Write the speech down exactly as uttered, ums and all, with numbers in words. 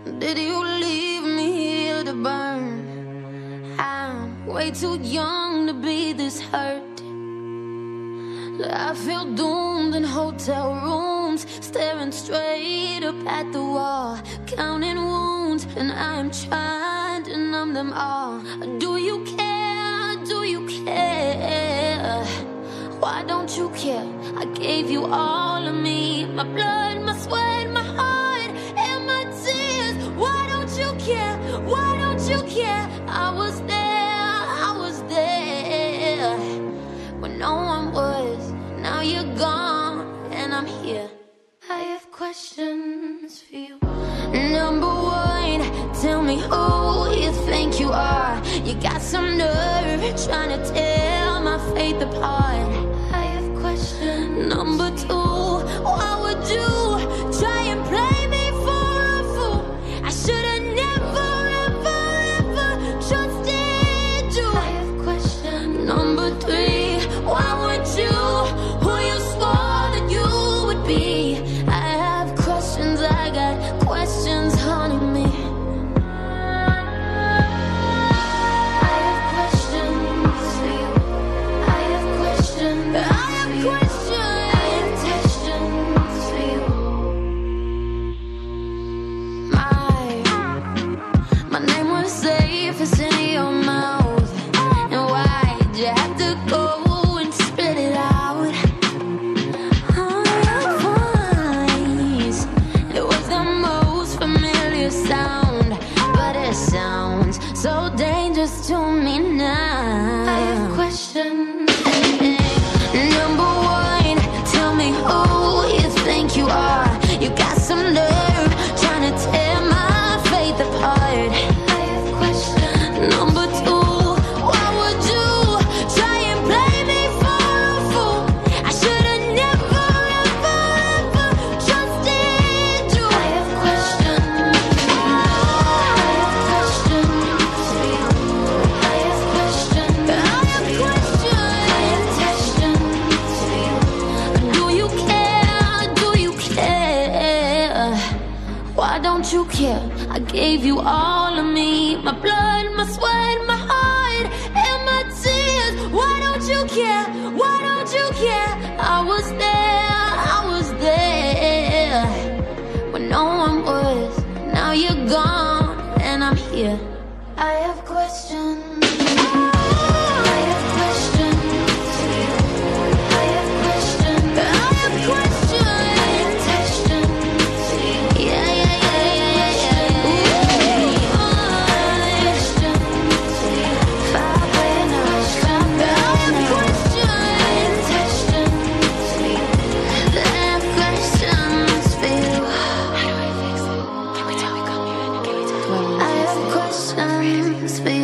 Did you leave me here to burn? I'm way too young to be this hurt. I feel doomed in hotel rooms, staring straight up at the wall, counting wounds, and I'm trying to numb them all. Do you care? Do you care? Why don't you care? I gave you all of me, my blood, my sweat, my heart, and my tears. Why don't you care? Why don't you care? I was there, I was there when no one was. Now you're gone and I'm here. I have questions for you. Number one, tell me who you think you are. You got some nerve trying to tear my faith apart. I have questions. Number two, why would you try and play me for a fool? I should have never, ever, ever trusted you. I have questions. Number three, why would you? Questions haunting me. I have questions for you. I have questions. I have questions. I have questions for you. My my name was safe as in your mouth. And why'd you have to go and spit it out? All your voice, it was the most familiar sound, but it sounds so dangerous to me now. I have questions. Number one, tell me who you think you are. You got some nerve trying to tear my faith apart. I have questions. Number two, why would you try and play me for a fool? I should have never, ever, ever trusted you. I have questions. I have questions for you. I have questions. I have questions. I have questions for you. Do you care? Do you care? Why don't you care? I gave you all of me, my blood, my sweat, my heart, and my tears. Why don't you care? Why don't you care? I was there, I was there when no one was. Now you're gone and I'm here. I have questions. I have questions for you. I have questions. I have questions. I have questions for you. Yeah, yeah, yeah, yeah, yeah, yeah. I have questions for you. Five when I was five. I have questions. I have questions for you. I have questions for you. How do I fix it? Can we tell me come here? Can we tell me? I have questions for you.